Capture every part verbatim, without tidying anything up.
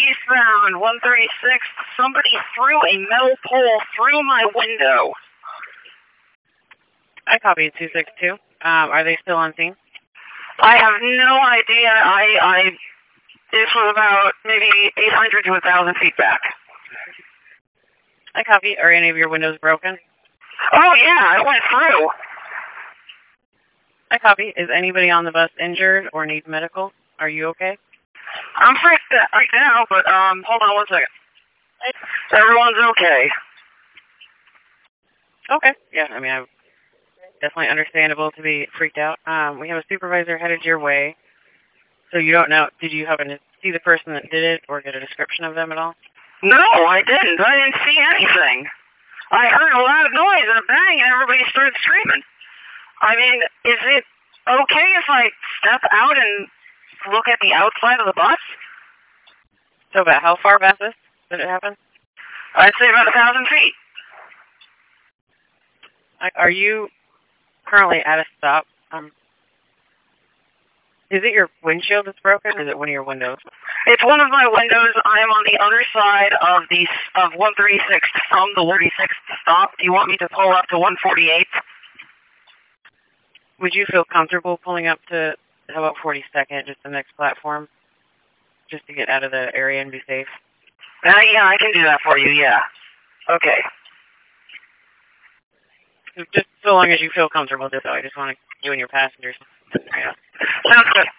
eastbound, one thirty-six. Somebody threw a metal pole through my window. I copy two six two. Um, are they still on scene? I have no idea. I, I, this was about maybe eight hundred to one thousand feet back. I copy. Are any of your windows broken? Oh, yeah, it went through. I copy. Is anybody on the bus injured or needs medical? Are you okay? I'm freaked out right now, but, um, hold on one second. Everyone's okay. Okay. Yeah, I mean, I'm definitely understandable to be freaked out. Um, we have a supervisor headed your way. So you don't know, did you happen to see the person that did it or get a description of them at all? No, I didn't. I didn't see anything. I heard a loud noise and a bang and everybody started screaming. I mean, is it okay if I step out and look at the outside of the bus? So about how far past this did it happen? I'd say about a thousand feet. Are you currently at a stop? Um, is it your windshield that's broken, or is it one of your windows? It's one of my windows. I'm on the other side of the of one thirty-six from the thirty-sixth stop. Do you want me to pull up to one forty-eight? Would you feel comfortable pulling up to, how about forty-second, just the next platform, just to get out of the area and be safe? Uh, yeah, I can do that for you, yeah. Okay. Just so long as you feel comfortable, just, I just want to, you and your passengers. Yeah. Sounds good.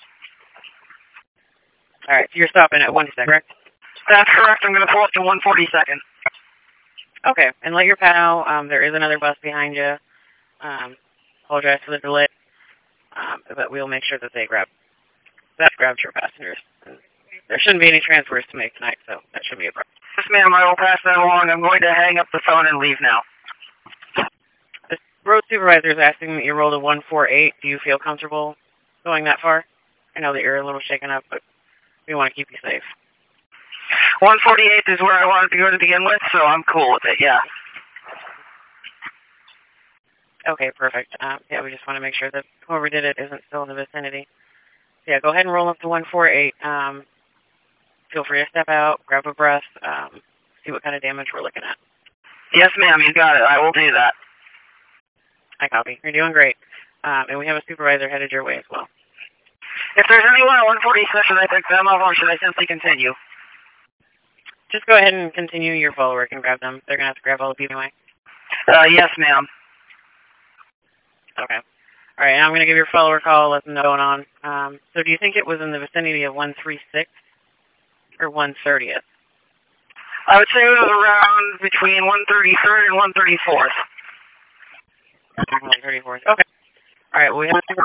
All right, so you're stopping at one second, correct? That's correct. I'm going to pull up to one forty-second. Okay, and let your pal know. Um, there is another bus behind you. Um, apologize for the delay, um, but we'll make sure that they grab that grabs your passengers. There shouldn't be any transfers to make tonight, so that shouldn't be a problem. Yes, ma'am. I will pass that along. I'm going to hang up the phone and leave now. The road supervisor is asking that you roll to one forty-eight. Do you feel comfortable going that far? I know that you're a little shaken up, but we want to keep you safe. one forty-eight is where I wanted to go to begin with, so I'm cool with it, yeah. Okay, perfect. Um, yeah, we just want to make sure that whoever did it isn't still in the vicinity. Yeah, go ahead and roll up to one forty-eight. Um, feel free to step out, grab a breath, um, see what kind of damage we're looking at. Yes, ma'am, you got it. I will do that. I copy. You're doing great. Um, and we have a supervisor headed your way as well. If there's anyone at one forty-six, should I pick them up or should I simply continue? Just go ahead and continue your follow work and grab them. They're going to have to grab all of you anyway. Uh, yes, ma'am. Okay. All right, I'm going to give your follower a call, let them know what's going on. Um, so do you think it was in the vicinity of one thirty-six or one thirtieth? I would say it was around between one thirty-third and one thirty-fourth. one thirty-fourth. Okay. All right, well, we have to